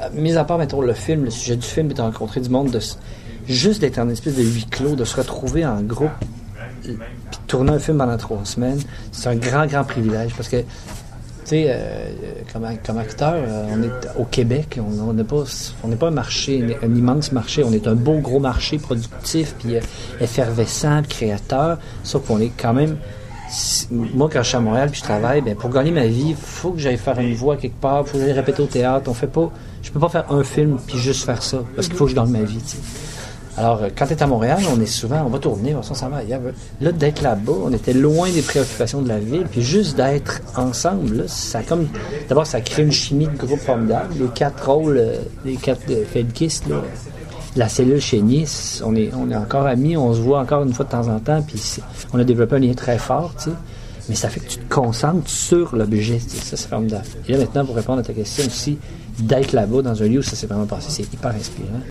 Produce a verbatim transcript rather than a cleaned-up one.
mis à part, mettons, le film, le sujet du film, de rencontrer du monde, de, juste d'être en espèce de huis clos, de se retrouver en groupe, puis de tourner un film pendant trois semaines, c'est un grand, grand privilège, parce que, tu sais, euh, comme, comme acteur, euh, on est au Québec, on n'est pas, on n'est pas un marché, un immense marché, on est un beau gros marché productif, puis euh, effervescent, puis créateur, sauf qu'on est quand même... Moi, quand je suis à Montréal puis je travaille, ben pour gagner ma vie, il faut que j'aille faire une voix quelque part, il faut que j'aille répéter au théâtre. On fait pas, je peux pas faire un film puis juste faire ça, parce qu'il faut que je gagne ma vie. T'sais. Alors, quand tu es à Montréal, on est souvent, on va tourner, on s'en va ailleurs. Là, d'être là-bas, on était loin des préoccupations de la ville, puis juste d'être ensemble, là, ça comme, d'abord, ça crée une chimie de groupe formidable. Les quatre rôles, les quatre Feldkist, là. La cellule chez Nice, on est, on est encore amis, on se voit encore une fois de temps en temps, puis on a développé un lien très fort, tu sais. Mais ça fait que tu te concentres sur l'objet, tu sais, ça c'est formidable. Et là maintenant, pour répondre à ta question aussi, d'être là-bas dans un lieu où ça s'est vraiment passé, c'est hyper inspirant.